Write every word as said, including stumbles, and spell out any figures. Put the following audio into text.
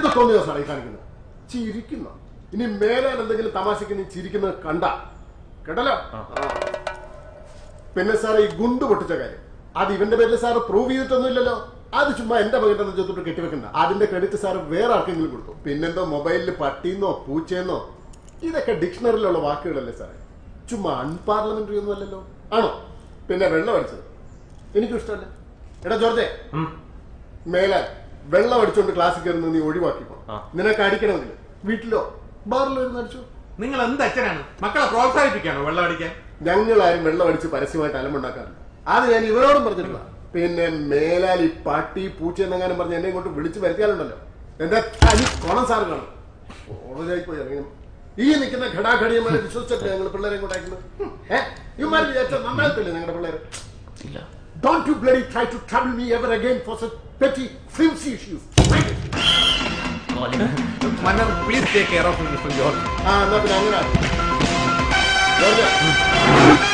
എന്ത് തോന്നിയോ സാറേ കാണിക്കുന്നത്? ചിരിക്കുന്ന ഇനി മേലാൽ എന്തെങ്കിലും തമാശക്ക് നീ ചിരിക്കുന്നത് കണ്ട കേട്ടല്ലോ. പിന്നെ സാർ ഈ ഗുണ്ട് പൊട്ടിച്ച കാര്യം അത് ഇവന്റെ പേരിൽ സാറ് പ്രൂവ് ചെയ്തിട്ടൊന്നുമില്ലല്ലോ. അത് ചുമ്മാ എന്റെ മകന്റെ നെഞ്ചത്തോട്ട് കെട്ടിവെക്കണ്ട. അതിന്റെ ക്രെഡിറ്റ് സാർ വേറെ ആർക്കെങ്കിലും കൊടുത്തു. പിന്നെന്തോ മൊബൈലിൽ പട്ടിന്നോ പൂച്ചയെന്നോ ഇതൊക്കെ ഡിക്ഷണറിയിലുള്ള വാക്കുകളല്ലേ സാറേ, ചുമ്മാ അൺപാർലമെന്ററി ഒന്നും അല്ലല്ലോ. ആണോ? പിന്നെ വെള്ളം അടിച്ചത് എനിക്കും ഇഷ്ടമല്ല. എടാ ജോർജെ, മേലാൽ വെള്ളം അടിച്ചോണ്ട് ക്ലാസ്സിൽ കയറുന്നത് നീ ഒഴിവാക്കിക്കോ. നിനക്ക് അടിക്കണമെങ്കിൽ വീട്ടിലോ ബാറിലോ ഇരുന്ന് അടിച്ചു. നിങ്ങൾ എന്ത് അച്ഛനാണ്? മക്കളെ പ്രോത്സാഹിപ്പിക്കാണോ വെള്ളം അടിക്കാൻ? ഞങ്ങളാരും വെള്ളം അടിച്ച് പരസ്യമായിട്ട് അലമ്പുണ്ടാക്കാറില്ല. അത് ഞാൻ ഇവരോടും പറഞ്ഞിട്ടില്ല. പിന്നെ മേലാൽ ഈ പാട്ടി പൂച്ച എന്നെങ്ങാനും പറഞ്ഞ് എന്നെ ഇങ്ങോട്ട് വിളിച്ചു വരുത്തിയാലുണ്ടല്ലോ എന്റെ തനി കോണം സാറ് കാണും. ഓളായി പോയി ഇറങ്ങി ഈ നിൽക്കുന്ന ഘടാഘടിയന്മാരെ വിശ്വസിച്ചിട്ട് ഞങ്ങൾ പിള്ളേരെ ഇങ്ങോട്ട് അയക്കുന്നത്. ഏഹ് ഇവന്മാർ വിചാരിച്ചാൽ നന്നായിട്ടില്ലേ ഞങ്ങളുടെ പിള്ളേര്? Don't you bloody try to trouble me ever again for such petty flimsy issues. Manner, please take care of Mister George. Ah, എന്നാ പിന്നെ അങ്ങനെ